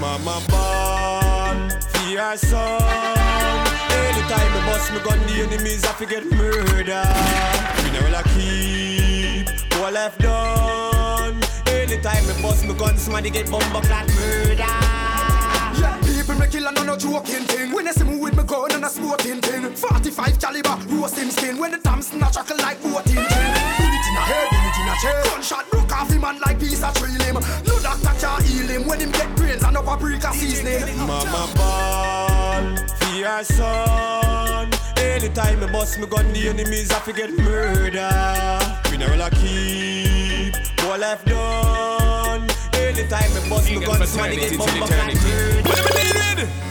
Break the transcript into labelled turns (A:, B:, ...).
A: Mama born for your son. Anytime I bust me gun, the enemies have to get murder. We never keep what left done. Anytime I bust me gun, somebody get bumper clad murder.
B: Yeah, people me kill and no joking thing. When they see me with me gun and a smoking thing. 45 caliber, roasting skin. When the Thompson a chuckle like 14 tin. Bullet in a head, bullet in a chest. Gunshot broke off him and like piece of tree limb. No doctor can heal him when him get brains and up a brick a seasoning.
A: Mama born for your son. Anytime I bust me gun, the enemies have to get murder. We never keep what left done. Anytime I bust me gun, somebody get bumper clad murder.